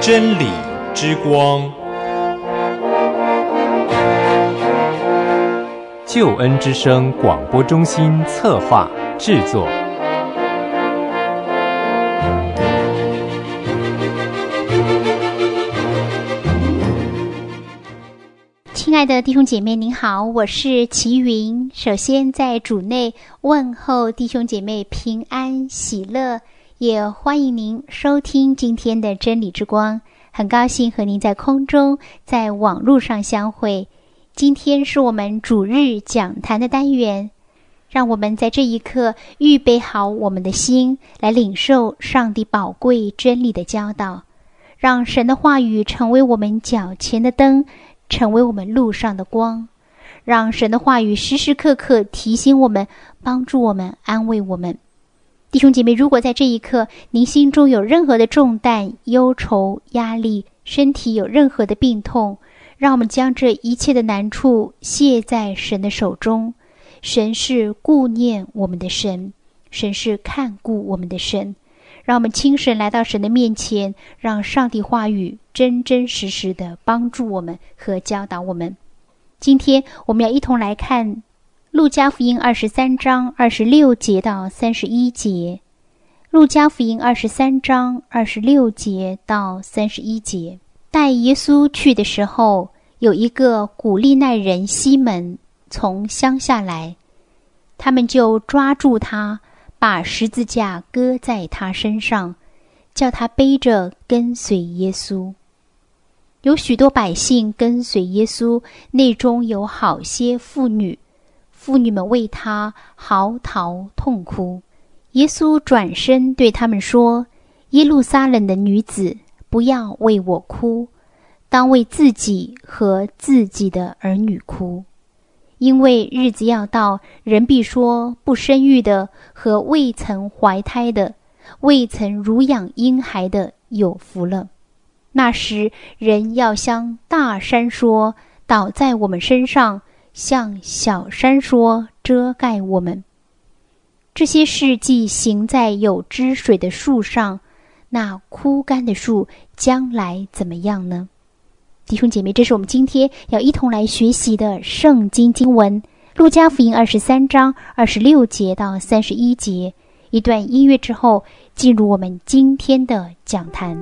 真理之光， 救恩之声广播中心策划制作。 亲爱的弟兄姐妹您好，我是齐云。首先在主内问候弟兄姐妹平安喜乐，也欢迎您收听今天的真理之光。很高兴和您在空中在网络上相会。今天是我们主日讲坛的单元，让我们在这一刻预备好我们的心，来领受上帝宝贵真理的教导，让神的话语成为我们脚前的灯，成为我们路上的光，让神的话语时时刻刻提醒我们，帮助我们，安慰我们。弟兄姐妹，如果在这一刻您心中有任何的重担、忧愁、压力，身体有任何的病痛，让我们将这一切的难处卸在神的手中。神是顾念我们的神，神是看顾我们的神。让我们亲身来到神的面前，让上帝话语真真实实的帮助我们和教导我们。今天我们要一同来看路加福音23章26节到31节。路加福音23章26节到31节。带耶稣去的时候，有一个古利奈人西门从乡下来，他们就抓住他，把十字架搁在他身上，叫他背着跟随耶稣。有许多百姓跟随耶稣，内中有好些妇女，妇女们为他嚎啕痛哭。耶稣转身对他们说：耶路撒冷的女子，不要为我哭，当为自己和自己的儿女哭。因为日子要到，人必说，不生育的和未曾怀胎的，未曾乳养婴孩的有福了。那时人要向大山说，倒在我们身上，向小山说，遮盖我们。这些事既行在有汁水的树上，那枯干的树将来怎么样呢？弟兄姐妹，这是我们今天要一同来学习的圣经经文，路加福音23章26节到31节。一段音乐之后，进入我们今天的讲坛。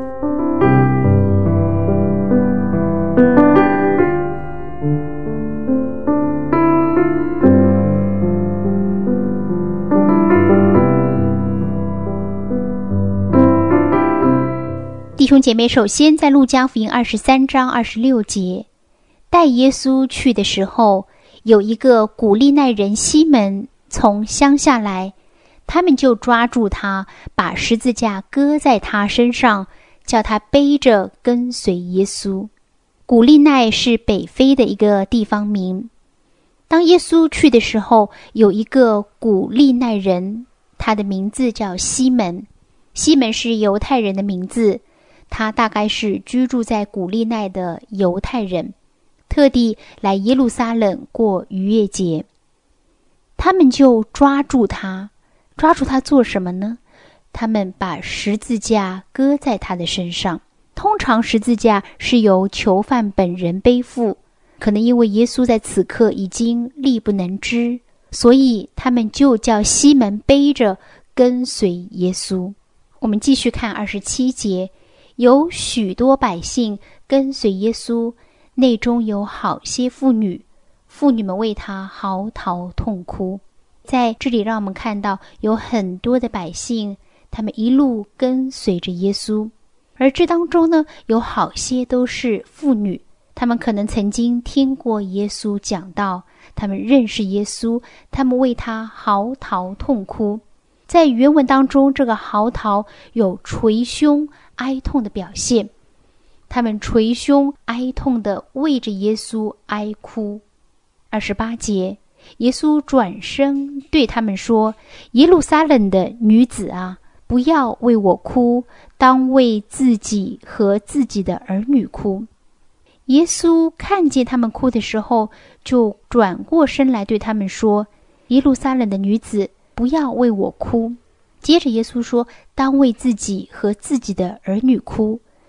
弟兄姐妹，首先在路加福音23章26节，带耶稣去的时候，有一个古利奈人西门从乡下来，他们就抓住他，把十字架搁在他身上，叫他背着跟随耶稣。古利奈是北非的一个地方名。当耶稣去的时候，有一个古利奈人，他的名字叫西门。西门是犹太人的名字，他大概是居住在古利奈的犹太人，特地来耶路撒冷过逾越节。他们就抓住他做什么呢？他们把十字架搁在他的身上。通常十字架是由囚犯本人背负，可能因为耶稣在此刻已经力不能支，所以他们就叫西门背着跟随耶稣。我们继续看27节，有许多百姓跟随耶稣，内中有好些妇女，妇女们为他嚎啕痛哭。在这里让我们看到有很多的百姓，他们一路跟随着耶稣，而这当中呢，有好些都是妇女，他们可能曾经听过耶稣讲道，他们认识耶稣，他们为他嚎啕痛哭。在原文当中，这个嚎啕有捶胸哀痛的表现，他们捶胸哀痛地为着耶稣哀哭。28节，耶稣转身对他们说：耶路撒冷的女子啊，不要为我哭，当为自己和自己的儿女哭。耶稣看见他们哭的时候，就转过身来对他们说：耶路撒冷的女子，不要为我哭。接着耶稣说，当为自己和自己的儿女哭。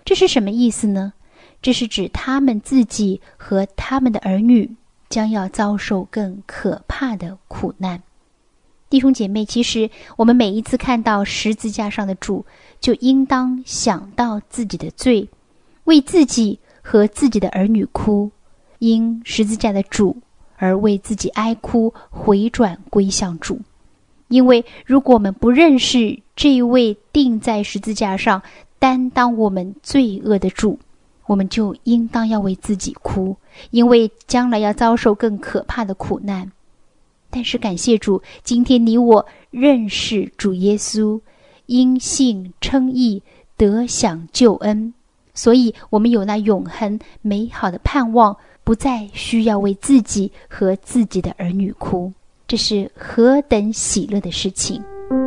这是什么意思呢？这是指他们自己和他们的儿女将要遭受更可怕的苦难。弟兄姐妹，其实我们每一次看到十字架上的主，就应当想到自己的罪，为自己和自己的儿女哭，因十字架的主而为自己哀哭，回转归向主。因为如果我们不认识这一位钉在十字架上担当我们罪恶的主，我们就应当要为自己哭，因为将来要遭受更可怕的苦难。但是感谢主，今天你我认识主耶稣，因信称义，得享救恩，所以我们有那永恒美好的盼望，不再需要为自己和自己的儿女哭。这是何等喜乐的事情！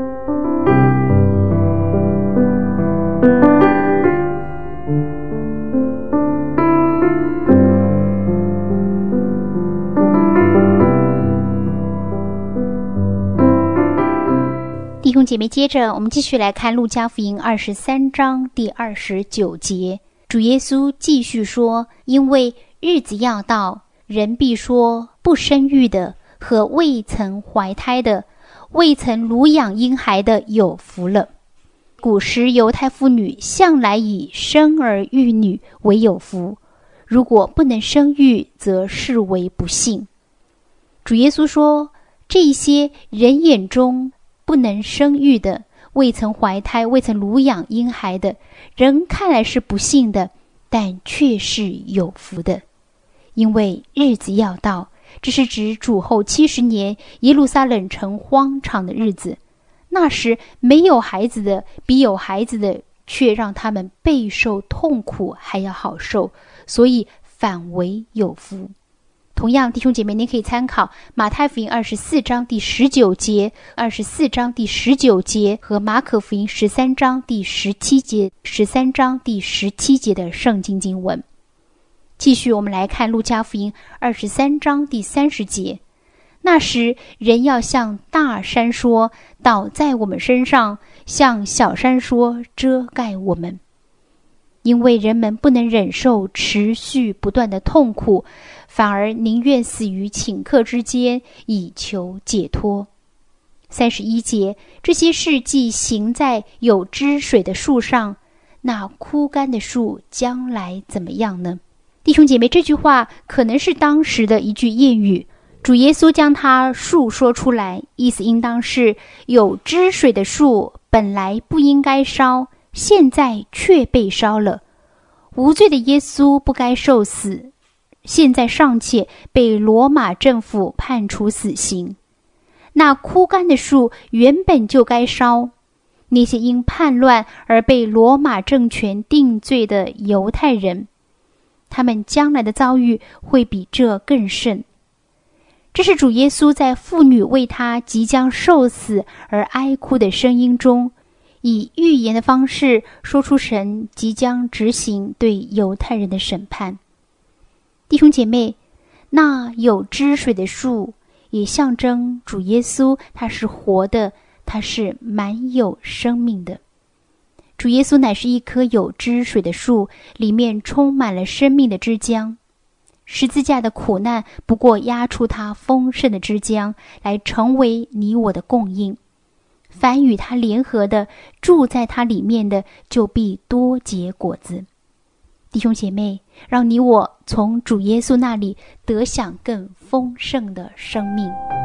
弟兄姐妹，接着我们继续来看路加福音23章第29节。主耶稣继续说，因为日子要到，人必说，不生育的和未曾怀胎的，未曾乳养婴孩的有福了。古时犹太妇女向来以生儿育女为有福，如果不能生育，则视为不幸。主耶稣说，这些人眼中不能生育的，未曾怀胎，未曾乳养婴孩的，人看来是不幸的，但却是有福的。因为日子要到，这是指主后70年耶路撒冷城荒场的日子。那时没有孩子的比有孩子的却让他们备受痛苦还要好受，所以反为有福。同样，弟兄姐妹，您可以参考马太福音24章第19节、24章第19节和马可福音13章第17节、13章第17节的圣经经文。继续我们来看路加福音23章第30节。那时人要向大山说，倒在我们身上，向小山说，遮盖我们。因为人们不能忍受持续不断的痛苦，反而宁愿死于顷刻之间，以求解脱。31节，这些事既行在有汁水的树上，那枯干的树将来怎么样呢？弟兄姐妹，这句话可能是当时的一句谚语，主耶稣将它述说出来，意思应当是有汁水的树本来不应该烧，现在却被烧了。无罪的耶稣不该受死，现在尚且被罗马政府判处死刑。那枯干的树原本就该烧，那些因叛乱而被罗马政权定罪的犹太人，他们将来的遭遇会比这更甚。这是主耶稣在妇女为他即将受死而哀哭的声音中，以预言的方式说出神即将执行对犹太人的审判。弟兄姐妹，那有汁水的树也象征主耶稣，他是活的，他是满有生命的。主耶稣乃是一棵有汁水的树，里面充满了生命的汁浆。十字架的苦难不过压出他丰盛的汁浆，来成为你我的供应。凡与他联合的，住在他里面的，就必多结果子。弟兄姐妹，让你我从主耶稣那里得享更丰盛的生命。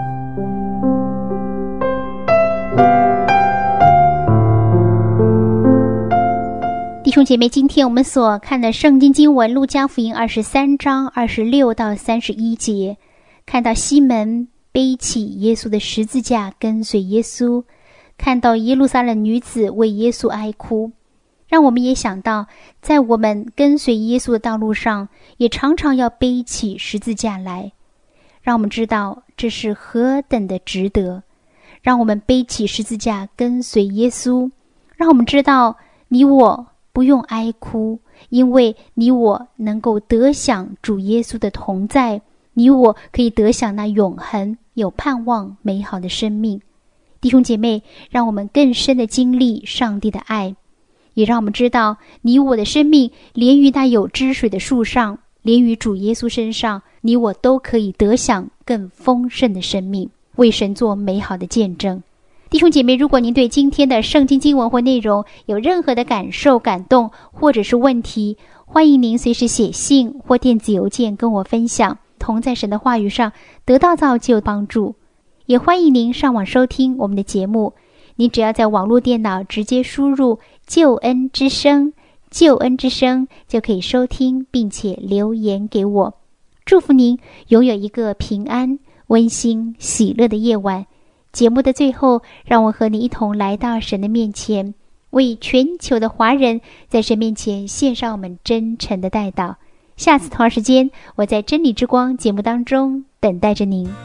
弟兄姐妹，今天我们所看的圣经经文路加福音23章26到31节，看到西门背起耶稣的十字架跟随耶稣，看到耶路撒冷女子为耶稣哀哭，让我们也想到在我们跟随耶稣的道路上，也常常要背起十字架来，让我们知道这是何等的值得。让我们背起十字架跟随耶稣，让我们知道你我不用哀哭，因为你我能够得享主耶稣的同在，你我可以得享那永恒有盼望美好的生命。弟兄姐妹，让我们更深的经历上帝的爱， 也让我们知道你我的生命连于那有汁水的树上，连于主耶稣身上，你我都可以得享更丰盛的生命，为神做美好的见证。弟兄姐妹，如果您对今天的圣经经文或内容有任何的感受、感动或者是问题，欢迎您随时写信或电子邮件跟我分享，同在神的话语上得到造就帮助。也欢迎您上网收听我们的节目，您只要在网络电脑直接输入救恩之声，救恩之声就可以收听并且留言给我。祝福您拥有一个平安、温馨、喜乐的夜晚。节目的最后，让我和你一同来到神的面前，为全球的华人在神面前献上我们真诚的代祷。下次同样时间，我在真理之光节目当中等待着您。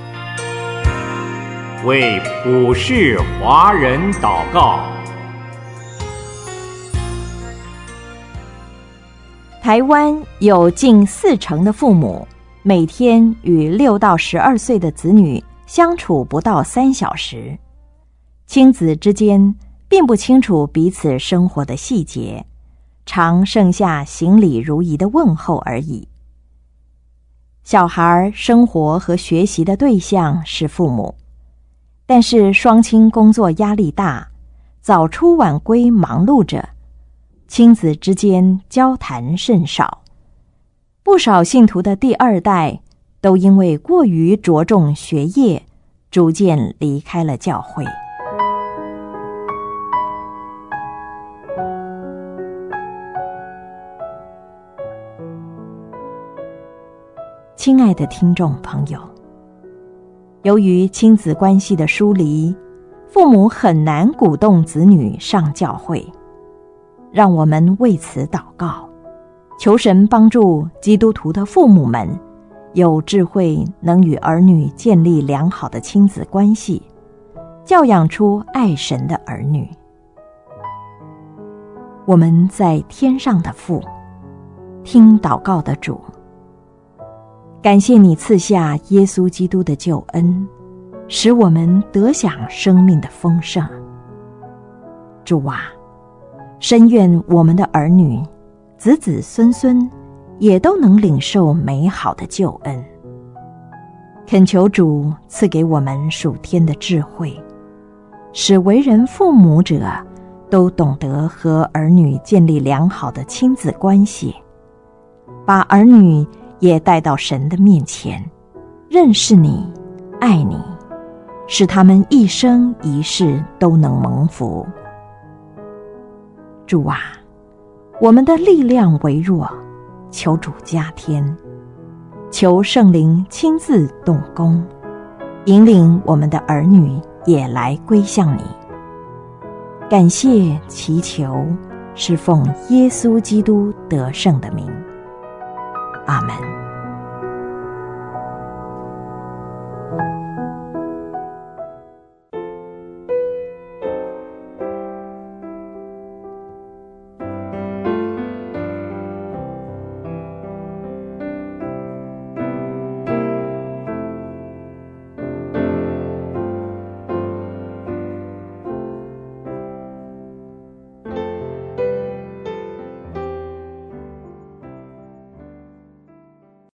为普世华人祷告。 台湾有近40%的父母每天与6到12岁的子女相处不到3小时，亲子之间并不清楚彼此生活的细节，常剩下行礼如仪的问候而已。小孩生活和学习的对象是父母，但是双亲工作压力大，早出晚归忙碌着，亲子之间交谈甚少。不少信徒的第2代都因为过于着重学业，逐渐离开了教会。亲爱的听众朋友，由于亲子关系的疏离，父母很难鼓动子女上教会。让我们为此祷告，求神帮助基督徒的父母们有智慧，能与儿女建立良好的亲子关系，教养出爱神的儿女。我们在天上的父，听祷告的主，感谢你赐下耶稣基督的救恩，使我们得享生命的丰盛。主啊，深愿我们的儿女、子子孙孙也都能领受美好的救恩。恳求主赐给我们属天的智慧，使为人父母者都懂得和儿女建立良好的亲子关系，把儿女也带到神的面前，认识你、爱你，使他们一生一世都能蒙福。主啊，我们的力量微弱，求主加添，求圣灵亲自动工，引领我们的儿女也来归向你。感谢祈求，是奉耶稣基督得胜的名。阿们。